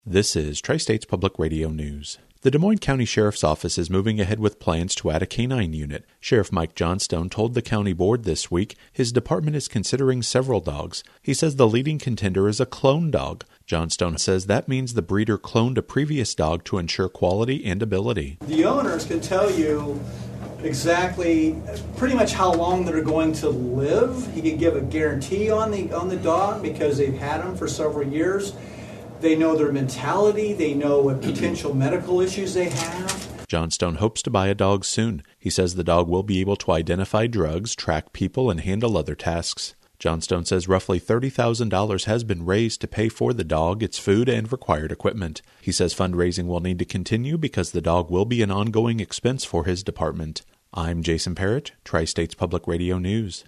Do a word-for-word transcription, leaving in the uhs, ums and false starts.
This is Tri-States Public Radio News. The Des Moines County Sheriff's Office is moving ahead with plans to add a canine unit. Sheriff Mike Johnstone told the county board this week his department is considering several dogs. He says the leading contender is a clone dog. Johnstone says that means the breeder cloned a previous dog to ensure quality and ability. The owners can tell you exactly pretty much how long they're going to live. He can give a guarantee on the on the dog because they've had him for several years. They know their mentality. They know what potential medical issues they have. Johnstone hopes to buy a dog soon. He says the dog will be able to identify drugs, track people, and handle other tasks. Johnstone says roughly thirty thousand dollars has been raised to pay for the dog, its food, and required equipment. He says fundraising will need to continue because the dog will be an ongoing expense for his department. I'm Jason Parrott, Tri-States Public Radio News.